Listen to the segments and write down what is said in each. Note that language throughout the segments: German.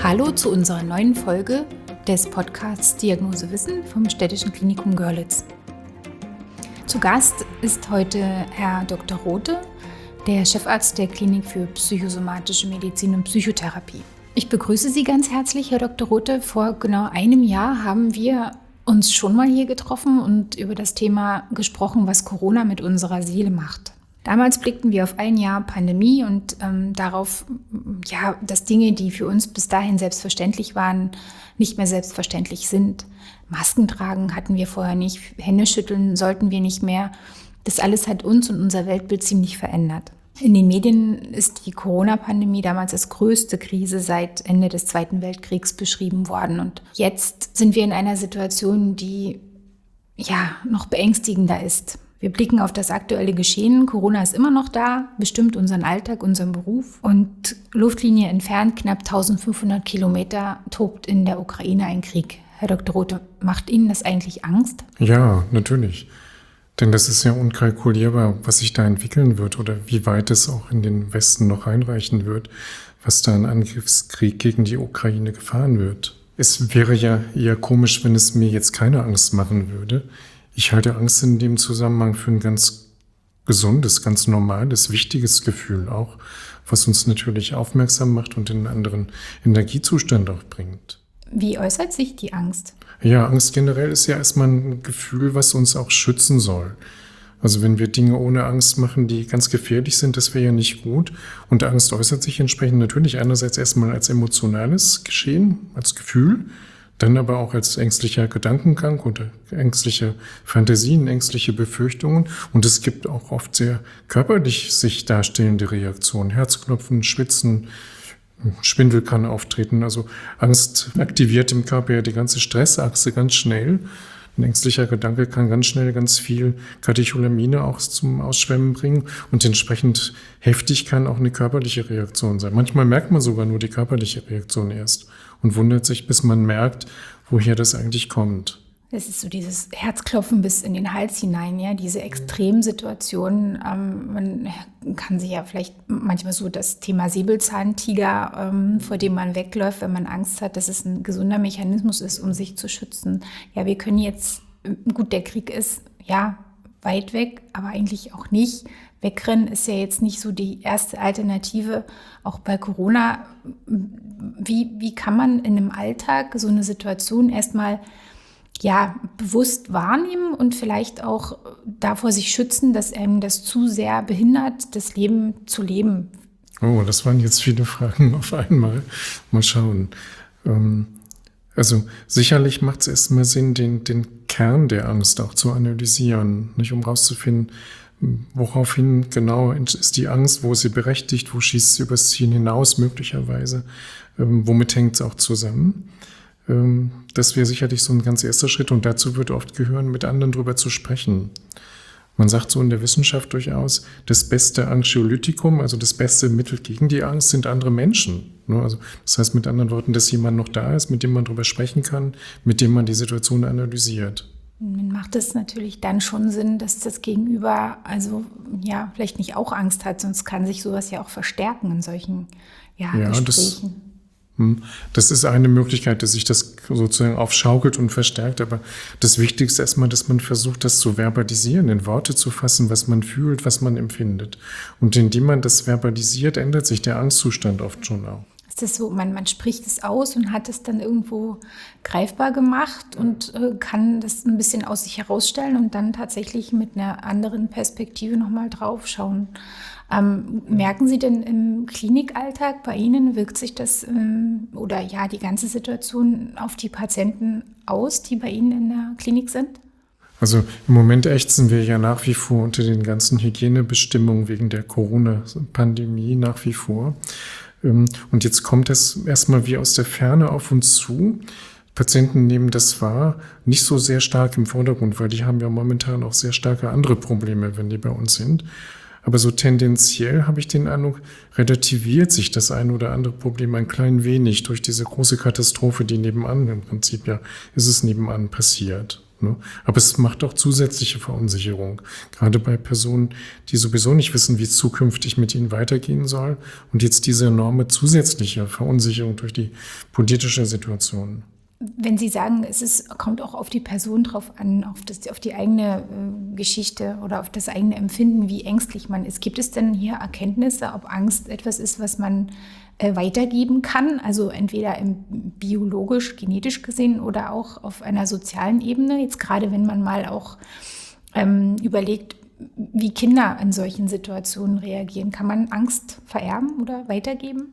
Hallo zu unserer neuen Folge des Podcasts Diagnose Wissen vom Städtischen Klinikum Görlitz. Zu Gast ist heute Herr Dr. Rothe, der Chefarzt der Klinik für psychosomatische Medizin und Psychotherapie. Ich begrüße Sie ganz herzlich, Herr Dr. Rothe. Vor genau einem Jahr haben wir uns schon mal hier getroffen und über das Thema gesprochen, was Corona mit unserer Seele macht. Damals blickten wir auf ein Jahr Pandemie und darauf, dass Dinge, die für uns bis dahin selbstverständlich waren, nicht mehr selbstverständlich sind. Masken tragen hatten wir vorher nicht, Hände schütteln sollten wir nicht mehr. Das alles hat uns und unser Weltbild ziemlich verändert. In den Medien ist die Corona-Pandemie damals als größte Krise seit Ende des Zweiten Weltkriegs beschrieben worden. Und jetzt sind wir in einer Situation, die noch beängstigender ist. Wir blicken auf das aktuelle Geschehen. Corona ist immer noch da, bestimmt unseren Alltag, unseren Beruf. Und Luftlinie entfernt, knapp 1500 Kilometer, tobt in der Ukraine ein Krieg. Herr Dr. Rothe, macht Ihnen das eigentlich Angst? Ja, natürlich. Denn das ist ja unkalkulierbar, was sich da entwickeln wird oder wie weit es auch in den Westen noch einreichen wird, was da ein Angriffskrieg gegen die Ukraine gefahren wird. Es wäre ja eher komisch, wenn es mir jetzt keine Angst machen würde. Ich halte Angst in dem Zusammenhang für ein ganz gesundes, ganz normales, wichtiges Gefühl auch, was uns natürlich aufmerksam macht und in einen anderen Energiezustand auch bringt. Wie äußert sich die Angst? Ja, Angst generell ist ja erstmal ein Gefühl, was uns auch schützen soll. Also wenn wir Dinge ohne Angst machen, die ganz gefährlich sind, das wäre ja nicht gut. Und Angst äußert sich entsprechend natürlich einerseits erstmal als emotionales Geschehen, als Gefühl, dann aber auch als ängstlicher Gedankengang oder ängstliche Fantasien, ängstliche Befürchtungen. Und es gibt auch oft sehr körperlich sich darstellende Reaktionen. Herzklopfen, Schwitzen, Schwindel kann auftreten. Also Angst aktiviert im Körper ja die ganze Stressachse ganz schnell. Ein ängstlicher Gedanke kann ganz schnell ganz viel Katecholamine auch zum Ausschwemmen bringen und entsprechend heftig kann auch eine körperliche Reaktion sein. Manchmal merkt man sogar nur die körperliche Reaktion erst und wundert sich, bis man merkt, woher das eigentlich kommt. Es ist so dieses Herzklopfen bis in den Hals hinein, ja, diese Extremsituationen. Man kann sich ja vielleicht manchmal so das Thema Säbelzahntiger, vor dem man wegläuft, wenn man Angst hat, dass es ein gesunder Mechanismus ist, um sich zu schützen. Ja, wir können jetzt, gut, der Krieg ist ja weit weg, aber eigentlich auch nicht. Wegrennen ist ja jetzt nicht so die erste Alternative, auch bei Corona. Wie kann man in einem Alltag so eine Situation erstmal bewusst wahrnehmen und vielleicht auch davor sich schützen, dass einem das zu sehr behindert, das Leben zu leben? Oh, das waren jetzt viele Fragen auf einmal. Mal schauen. Also sicherlich macht es erstmal Sinn, den Kern der Angst auch zu analysieren, nicht, um rauszufinden, woraufhin genau ist die Angst, wo ist sie berechtigt, wo schießt sie übers Ziel hinaus möglicherweise, womit hängt es auch zusammen. Das wäre sicherlich so ein ganz erster Schritt und dazu wird oft gehören, mit anderen drüber zu sprechen. Man sagt so in der Wissenschaft durchaus, das beste Anxiolytikum, also das beste Mittel gegen die Angst, sind andere Menschen. Also das heißt mit anderen Worten, dass jemand noch da ist, mit dem man drüber sprechen kann, mit dem man die Situation analysiert. Dann macht es natürlich dann schon Sinn, dass das Gegenüber vielleicht nicht auch Angst hat, sonst kann sich sowas ja auch verstärken in solchen Gesprächen. Das ist eine Möglichkeit, dass sich das sozusagen aufschaukelt und verstärkt. Aber das Wichtigste ist erstmal, dass man versucht, das zu verbalisieren, in Worte zu fassen, was man fühlt, was man empfindet. Und indem man das verbalisiert, ändert sich der Angstzustand oft schon auch. Ist das so, man spricht es aus und hat es dann irgendwo greifbar gemacht und kann das ein bisschen aus sich herausstellen und dann tatsächlich mit einer anderen Perspektive nochmal drauf schauen. Merken Sie denn im Klinikalltag bei Ihnen, wirkt sich das die ganze Situation auf die Patienten aus, die bei Ihnen in der Klinik sind? Also im Moment ächzen wir ja nach wie vor unter den ganzen Hygienebestimmungen wegen der Corona-Pandemie nach wie vor. Und jetzt kommt das erstmal wie aus der Ferne auf uns zu. Patienten nehmen das wahr, nicht so sehr stark im Vordergrund, weil die haben ja momentan auch sehr starke andere Probleme, wenn die bei uns sind. Aber so tendenziell habe ich den Eindruck, relativiert sich das ein oder andere Problem ein klein wenig durch diese große Katastrophe, die nebenan, im Prinzip ja ist es nebenan passiert. Ne? Aber es macht auch zusätzliche Verunsicherung, gerade bei Personen, die sowieso nicht wissen, wie es zukünftig mit ihnen weitergehen soll und jetzt diese enorme zusätzliche Verunsicherung durch die politische Situation. Wenn Sie sagen, kommt auch auf die Person drauf an, auf die eigene Geschichte oder auf das eigene Empfinden, wie ängstlich man ist. Gibt es denn hier Erkenntnisse, ob Angst etwas ist, was man weitergeben kann? Also entweder biologisch, genetisch gesehen oder auch auf einer sozialen Ebene. Jetzt gerade, wenn man mal auch überlegt, wie Kinder in solchen Situationen reagieren. Kann man Angst vererben oder weitergeben?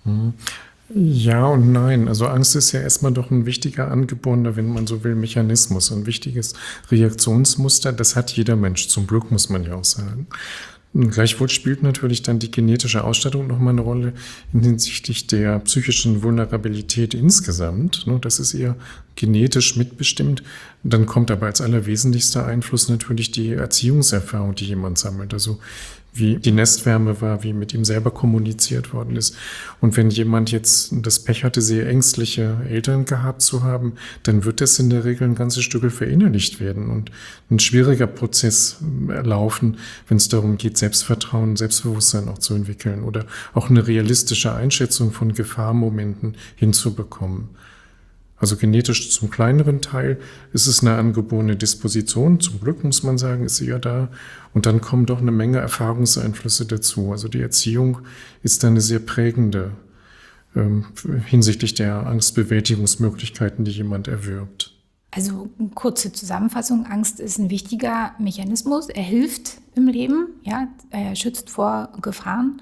Ja und nein. Also Angst ist ja erstmal doch ein wichtiger angeborener, wenn man so will, Mechanismus, ein wichtiges Reaktionsmuster. Das hat jeder Mensch, zum Glück muss man ja auch sagen. Und gleichwohl spielt natürlich dann die genetische Ausstattung nochmal eine Rolle hinsichtlich der psychischen Vulnerabilität insgesamt. Das ist eher genetisch mitbestimmt. Dann kommt aber als allerwesentlichster Einfluss natürlich die Erziehungserfahrung, die jemand sammelt. Also wie die Nestwärme war, wie mit ihm selber kommuniziert worden ist. Und wenn jemand jetzt das Pech hatte, sehr ängstliche Eltern gehabt zu haben, dann wird das in der Regel ein ganzes Stück verinnerlicht werden und ein schwieriger Prozess laufen, wenn es darum geht, Selbstvertrauen, Selbstbewusstsein auch zu entwickeln oder auch eine realistische Einschätzung von Gefahrmomenten hinzubekommen. Also genetisch zum kleineren Teil ist es eine angeborene Disposition. Zum Glück muss man sagen, ist sie ja da. Und dann kommen doch eine Menge Erfahrungseinflüsse dazu. Also die Erziehung ist dann eine sehr prägende hinsichtlich der Angstbewältigungsmöglichkeiten, die jemand erwirbt. Also eine kurze Zusammenfassung. Angst ist ein wichtiger Mechanismus. Er hilft im Leben, ja, er schützt vor Gefahren.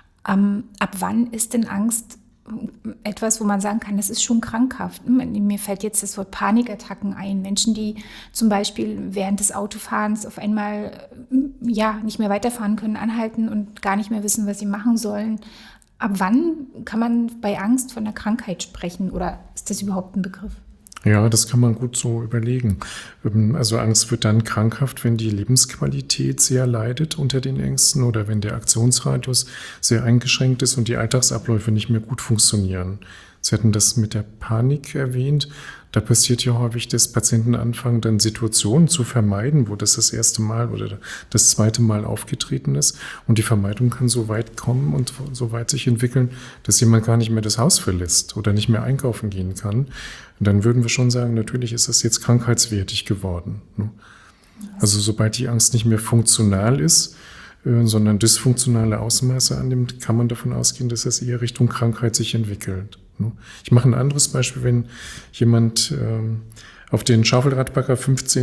Ab wann ist denn Angst etwas, wo man sagen kann, das ist schon krankhaft? Mir fällt jetzt das Wort Panikattacken ein. Menschen, die zum Beispiel während des Autofahrens auf einmal nicht mehr weiterfahren können, anhalten und gar nicht mehr wissen, was sie machen sollen. Ab wann kann man bei Angst von einer Krankheit sprechen oder ist das überhaupt ein Begriff? Ja, das kann man gut so überlegen. Also Angst wird dann krankhaft, wenn die Lebensqualität sehr leidet unter den Ängsten oder wenn der Aktionsradius sehr eingeschränkt ist und die Alltagsabläufe nicht mehr gut funktionieren. Sie hatten das mit der Panik erwähnt. Da passiert ja häufig, dass Patienten anfangen, dann Situationen zu vermeiden, wo das erste Mal oder das zweite Mal aufgetreten ist. Und die Vermeidung kann so weit kommen und so weit sich entwickeln, dass jemand gar nicht mehr das Haus verlässt oder nicht mehr einkaufen gehen kann. Und dann würden wir schon sagen, natürlich ist das jetzt krankheitswertig geworden. Also sobald die Angst nicht mehr funktional ist, sondern dysfunktionale Ausmaße annimmt, kann man davon ausgehen, dass es eher Richtung Krankheit sich entwickelt. Ich mache ein anderes Beispiel, wenn jemand auf den Schaufelradbagger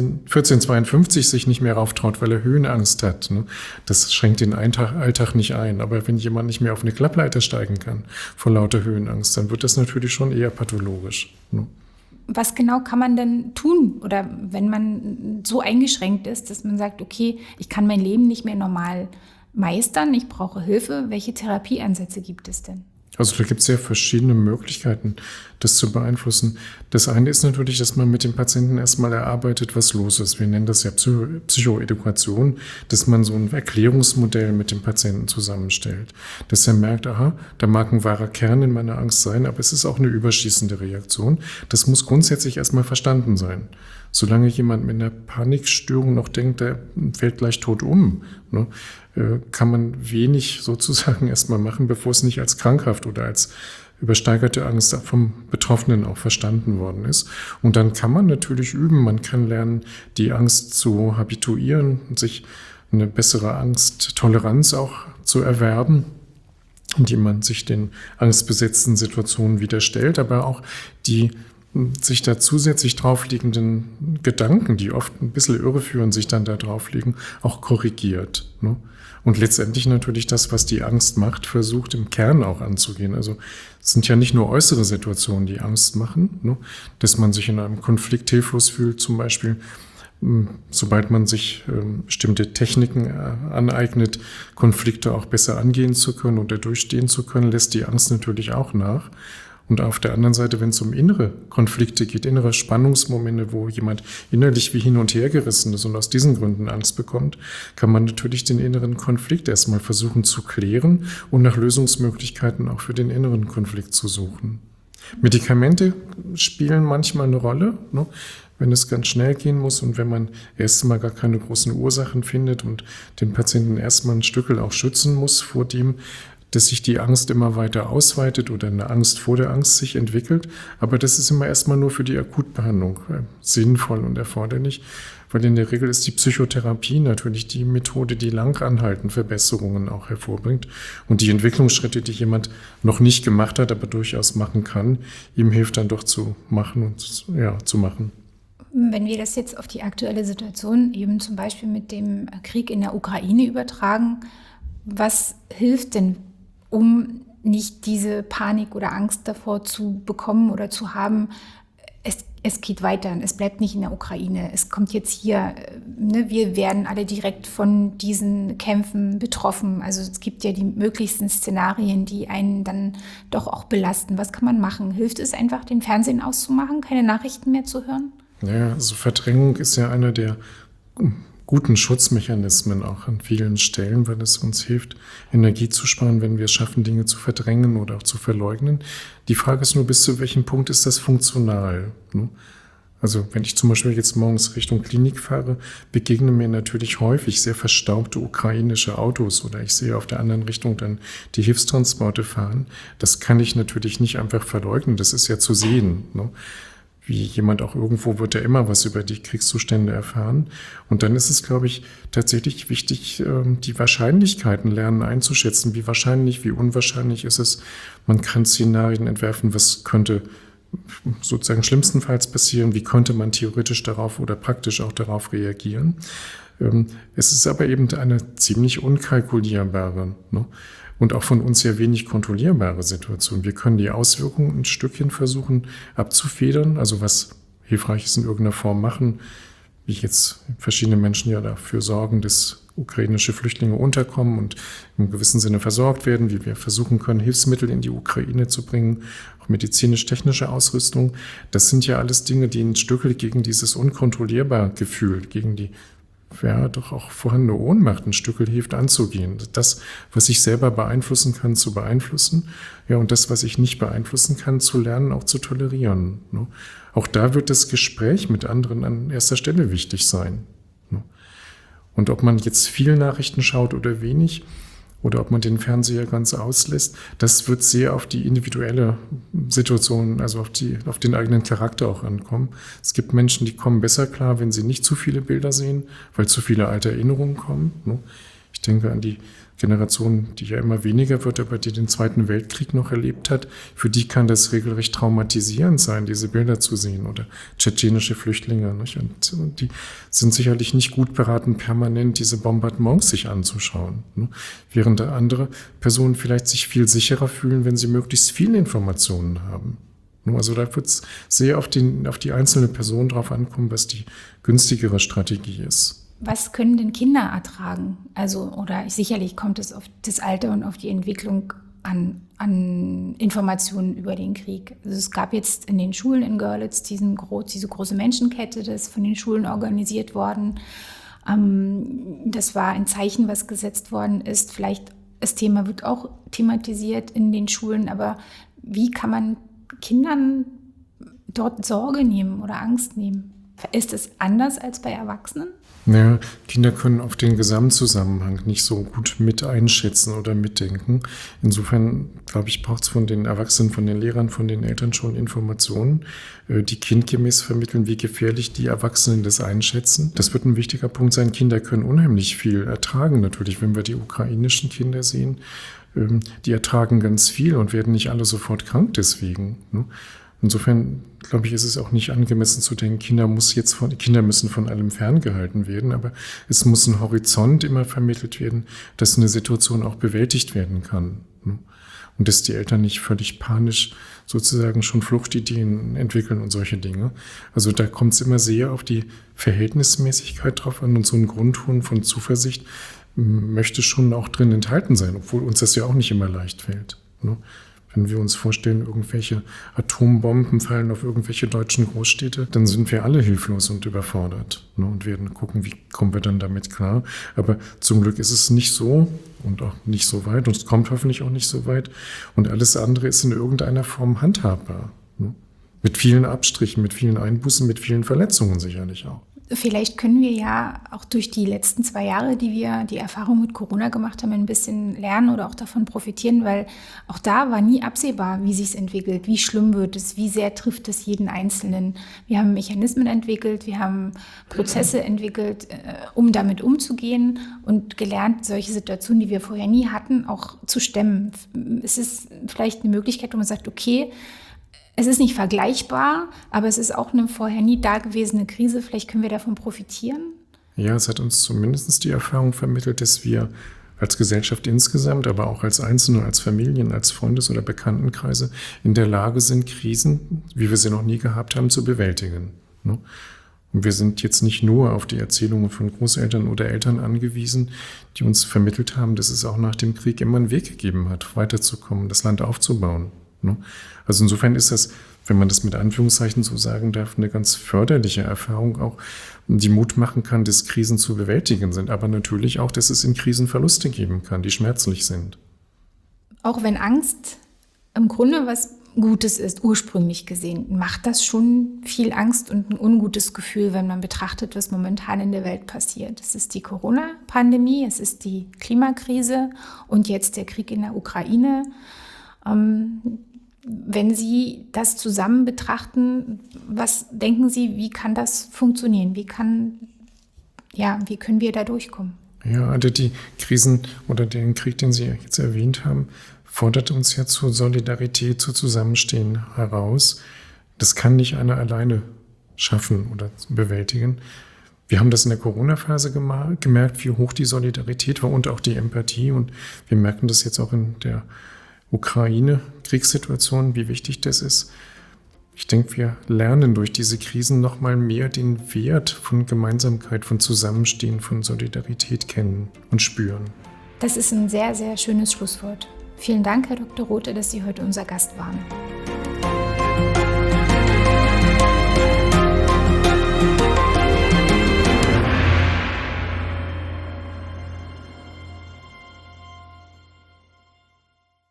1452 sich nicht mehr rauftraut, weil er Höhenangst hat. Das schränkt den Alltag nicht ein. Aber wenn jemand nicht mehr auf eine Klappleiter steigen kann vor lauter Höhenangst, dann wird das natürlich schon eher pathologisch. Was genau kann man denn tun? Oder wenn man so eingeschränkt ist, dass man sagt, okay, ich kann mein Leben nicht mehr normal meistern, ich brauche Hilfe. Welche Therapieansätze gibt es denn? Also da gibt es ja verschiedene Möglichkeiten, das zu beeinflussen. Das eine ist natürlich, dass man mit dem Patienten erstmal erarbeitet, was los ist. Wir nennen das ja Psychoedukation, dass man so ein Erklärungsmodell mit dem Patienten zusammenstellt. Dass er merkt, aha, da mag ein wahrer Kern in meiner Angst sein, aber es ist auch eine überschießende Reaktion. Das muss grundsätzlich erstmal verstanden sein. Solange jemand mit einer Panikstörung noch denkt, der fällt gleich tot um, kann man wenig sozusagen erstmal machen, bevor es nicht als krankhaft oder als übersteigerte Angst vom Betroffenen auch verstanden worden ist. Und dann kann man natürlich üben, man kann lernen, die Angst zu habituieren, sich eine bessere Angsttoleranz auch zu erwerben, indem man sich den angstbesetzten Situationen wieder stellt, aber auch die sich da zusätzlich draufliegenden Gedanken, die oft ein bisschen irreführend sich dann da drauflegen, auch korrigiert. Und letztendlich natürlich das, was die Angst macht, versucht im Kern auch anzugehen. Also es sind ja nicht nur äußere Situationen, die Angst machen, dass man sich in einem Konflikt hilflos fühlt, zum Beispiel, sobald man sich bestimmte Techniken aneignet, Konflikte auch besser angehen zu können oder durchstehen zu können, lässt die Angst natürlich auch nach. Und auf der anderen Seite, wenn es um innere Konflikte geht, innere Spannungsmomente, wo jemand innerlich wie hin und her gerissen ist und aus diesen Gründen Angst bekommt, kann man natürlich den inneren Konflikt erstmal versuchen zu klären und nach Lösungsmöglichkeiten auch für den inneren Konflikt zu suchen. Medikamente spielen manchmal eine Rolle. wenn es ganz schnell gehen muss und wenn man erst einmal gar keine großen Ursachen findet und den Patienten erstmal ein Stückel auch schützen muss vor dem, dass sich die Angst immer weiter ausweitet oder eine Angst vor der Angst sich entwickelt. Aber das ist immer erstmal nur für die Akutbehandlung sinnvoll und erforderlich, weil in der Regel ist die Psychotherapie natürlich die Methode, die lang anhaltend Verbesserungen auch hervorbringt. Und die Entwicklungsschritte, die jemand noch nicht gemacht hat, aber durchaus machen kann, ihm hilft dann doch zu machen und zu machen. Wenn wir das jetzt auf die aktuelle Situation eben zum Beispiel mit dem Krieg in der Ukraine übertragen, was hilft denn, um nicht diese Panik oder Angst davor zu bekommen oder zu haben, es geht weiter, es bleibt nicht in der Ukraine, es kommt jetzt hier, wir werden alle direkt von diesen Kämpfen betroffen. Also es gibt ja die möglichsten Szenarien, die einen dann doch auch belasten. Was kann man machen? Hilft es einfach, den Fernsehen auszumachen, keine Nachrichten mehr zu hören? Ja, also Verdrängung ist ja einer der guten Schutzmechanismen auch an vielen Stellen, weil es uns hilft, Energie zu sparen, wenn wir es schaffen, Dinge zu verdrängen oder auch zu verleugnen. Die Frage ist nur, bis zu welchem Punkt ist das funktional? Also wenn ich zum Beispiel jetzt morgens Richtung Klinik fahre, begegnen mir natürlich häufig sehr verstaubte ukrainische Autos oder ich sehe auf der anderen Richtung dann die Hilfstransporte fahren. Das kann ich natürlich nicht einfach verleugnen, das ist ja zu sehen. Wie jemand auch irgendwo wird ja immer was über die Kriegszustände erfahren. Und dann ist es, glaube ich, tatsächlich wichtig, die Wahrscheinlichkeiten lernen einzuschätzen. Wie wahrscheinlich, wie unwahrscheinlich ist es? Man kann Szenarien entwerfen, was könnte sozusagen schlimmstenfalls passieren, wie könnte man theoretisch darauf oder praktisch auch darauf reagieren. Es ist aber eben eine ziemlich unkalkulierbare, und auch von uns sehr wenig kontrollierbare Situation. Wir können die Auswirkungen ein Stückchen versuchen abzufedern, also was Hilfreiches in irgendeiner Form machen, wie jetzt verschiedene Menschen ja dafür sorgen, dass ukrainische Flüchtlinge unterkommen und im gewissen Sinne versorgt werden, wie wir versuchen können, Hilfsmittel in die Ukraine zu bringen, auch medizinisch-technische Ausrüstung. Das sind ja alles Dinge, die ein Stückel gegen dieses unkontrollierbare Gefühl, gegen die doch auch vorhandene Ohnmacht ein Stückel hilft anzugehen. Das, was ich selber beeinflussen kann, zu beeinflussen. Ja, und das, was ich nicht beeinflussen kann, zu lernen, auch zu tolerieren. Auch da wird das Gespräch mit anderen an erster Stelle wichtig sein. Und ob man jetzt viel Nachrichten schaut oder wenig, oder ob man den Fernseher ganz auslässt, das wird sehr auf die individuelle Situation, also auf den eigenen Charakter auch ankommen. Es gibt Menschen, die kommen besser klar, wenn sie nicht zu viele Bilder sehen, weil zu viele alte Erinnerungen kommen. Ich denke an die Generation, die ja immer weniger wird, aber die den Zweiten Weltkrieg noch erlebt hat. Für die kann das regelrecht traumatisierend sein, diese Bilder zu sehen oder tschetschenische Flüchtlinge. Und die sind sicherlich nicht gut beraten, permanent diese Bombardements sich anzuschauen. Während andere Personen vielleicht sich viel sicherer fühlen, wenn sie möglichst viele Informationen haben. Also da wird es sehr auf die einzelne Person drauf ankommen, was die günstigere Strategie ist. Was können denn Kinder ertragen? Sicherlich kommt es auf das Alter und auf die Entwicklung an Informationen über den Krieg. Also es gab jetzt in den Schulen in Görlitz diese große Menschenkette, das ist von den Schulen organisiert worden. Das war ein Zeichen, was gesetzt worden ist. Vielleicht das Thema wird auch thematisiert in den Schulen, aber wie kann man Kindern dort Sorge nehmen oder Angst nehmen? Ist es anders als bei Erwachsenen? Ja, Kinder können auf den Gesamtzusammenhang nicht so gut mit einschätzen oder mitdenken. Insofern, glaube ich, braucht es von den Erwachsenen, von den Lehrern, von den Eltern schon Informationen, die kindgemäß vermitteln, wie gefährlich die Erwachsenen das einschätzen. Das wird ein wichtiger Punkt sein. Kinder können unheimlich viel ertragen, natürlich, wenn wir die ukrainischen Kinder sehen. Die ertragen ganz viel und werden nicht alle sofort krank deswegen. Insofern, glaube ich, ist es auch nicht angemessen zu denken, Kinder müssen von allem ferngehalten werden, aber es muss ein Horizont immer vermittelt werden, dass eine Situation auch bewältigt werden kann. Und dass die Eltern nicht völlig panisch sozusagen schon Fluchtideen entwickeln und solche Dinge. Also da kommt es immer sehr auf die Verhältnismäßigkeit drauf an und so ein Grundton von Zuversicht möchte schon auch drin enthalten sein, obwohl uns das ja auch nicht immer leicht fällt. Wenn wir uns vorstellen, irgendwelche Atombomben fallen auf irgendwelche deutschen Großstädte, dann sind wir alle hilflos und überfordert und werden gucken, wie kommen wir dann damit klar. Aber zum Glück ist es nicht so und auch nicht so weit und es kommt hoffentlich auch nicht so weit. Und alles andere ist in irgendeiner Form handhabbar. Mit vielen Abstrichen, mit vielen Einbußen, mit vielen Verletzungen sicherlich auch. Vielleicht können wir ja auch durch die letzten 2 Jahre, die wir die Erfahrung mit Corona gemacht haben, ein bisschen lernen oder auch davon profitieren, weil auch da war nie absehbar, wie sich es entwickelt, wie schlimm wird es, wie sehr trifft es jeden Einzelnen. Wir haben Mechanismen entwickelt, wir haben Prozesse entwickelt, um damit umzugehen und gelernt, solche Situationen, die wir vorher nie hatten, auch zu stemmen. Es ist vielleicht eine Möglichkeit, wo man sagt, okay, es ist nicht vergleichbar, aber es ist auch eine vorher nie dagewesene Krise. Vielleicht können wir davon profitieren. Ja, es hat uns zumindest die Erfahrung vermittelt, dass wir als Gesellschaft insgesamt, aber auch als Einzelne, als Familien, als Freundes- oder Bekanntenkreise in der Lage sind, Krisen, wie wir sie noch nie gehabt haben, zu bewältigen. Und wir sind jetzt nicht nur auf die Erzählungen von Großeltern oder Eltern angewiesen, die uns vermittelt haben, dass es auch nach dem Krieg immer einen Weg gegeben hat, weiterzukommen, das Land aufzubauen. Also insofern ist das, wenn man das mit Anführungszeichen so sagen darf, eine ganz förderliche Erfahrung auch, die Mut machen kann, dass Krisen zu bewältigen sind, aber natürlich auch, dass es in Krisen Verluste geben kann, die schmerzlich sind. Auch wenn Angst im Grunde was Gutes ist, ursprünglich gesehen, macht das schon viel Angst und ein ungutes Gefühl, wenn man betrachtet, was momentan in der Welt passiert. Es ist die Corona-Pandemie, es ist die Klimakrise und jetzt der Krieg in der Ukraine. Wenn Sie das zusammen betrachten, was denken Sie, wie kann das funktionieren? Wie können wir da durchkommen? Ja, also die Krisen oder den Krieg, den Sie jetzt erwähnt haben, fordert uns ja zur Solidarität, zu Zusammenstehen heraus. Das kann nicht einer alleine schaffen oder bewältigen. Wir haben das in der Corona-Phase gemerkt, wie hoch die Solidarität war und auch die Empathie. Und wir merken das jetzt auch in der Ukraine-Kriegssituation, wie wichtig das ist. Ich denke, wir lernen durch diese Krisen noch mal mehr den Wert von Gemeinsamkeit, von Zusammenstehen, von Solidarität kennen und spüren. Das ist ein sehr, sehr schönes Schlusswort. Vielen Dank, Herr Dr. Rothe, dass Sie heute unser Gast waren.